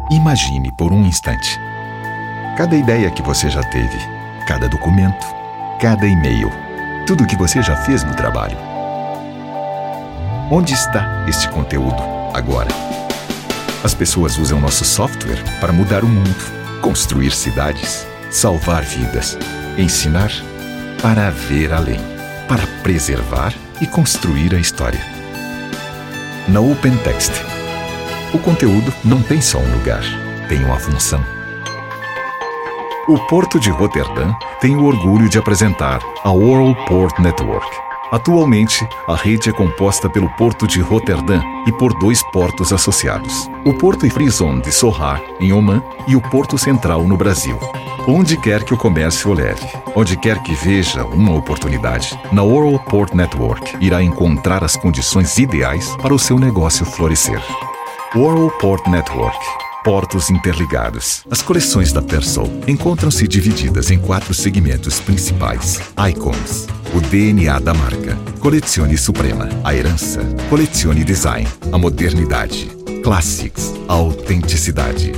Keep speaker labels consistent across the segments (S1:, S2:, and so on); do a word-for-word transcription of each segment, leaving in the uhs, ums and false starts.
S1: Imagine por um instante. Cada ideia que você já teve, cada documento, cada e-mail, tudo que você já fez no trabalho. Onde está este conteúdo agora? As pessoas usam nosso software para mudar o mundo, construir cidades, salvar vidas, ensinar, para ver além, para preservar e construir a história. Na OpenText, o conteúdo não tem só um lugar, tem uma função. O Porto de Roterdã tem o orgulho de apresentar a World Port Network. Atualmente, a rede é composta pelo Porto de Roterdã e por dois portos associados. O Porto e Free Zone de Sohar, em Omã, e o Porto Central, no Brasil. Onde quer que o comércio o leve, onde quer que veja uma oportunidade, na World Port Network irá encontrar as condições ideais para o seu negócio florescer. World Port Network. Portos interligados. As coleções da Persol encontram-se divididas em quatro segmentos principais. Icons, o D N A da marca. Collezione Suprema, a herança. Collezione Design, a modernidade. Classics, a autenticidade.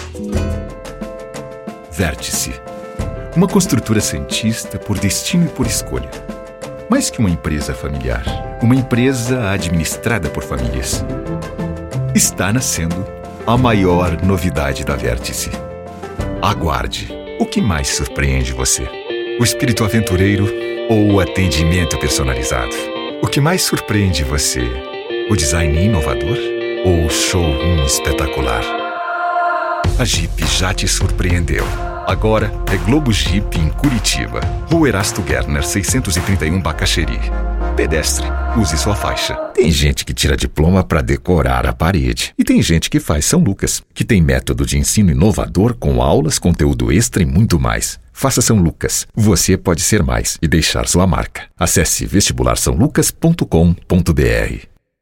S1: Vértice. Uma construtora cientista por destino e por escolha. Mais que uma empresa familiar, uma empresa administrada por famílias. Está nascendo a maior novidade da Vértice. Aguarde. O que mais surpreende você? O espírito aventureiro ou o atendimento personalizado? O que mais surpreende você? O design inovador ou o showroom espetacular? A Jeep já te surpreendeu. Agora é Globo Jeep em Curitiba. Rua Erasto Gerner, seiscentos e trinta e um, Bacaxeri. Pedestre, use sua faixa. Tem gente que tira diploma para decorar a parede. E tem gente que faz São Lucas, que tem método de ensino inovador com aulas, conteúdo extra e muito mais. Faça São Lucas. Você pode ser mais e deixar sua marca. Acesse vestibular são lucas ponto com ponto br.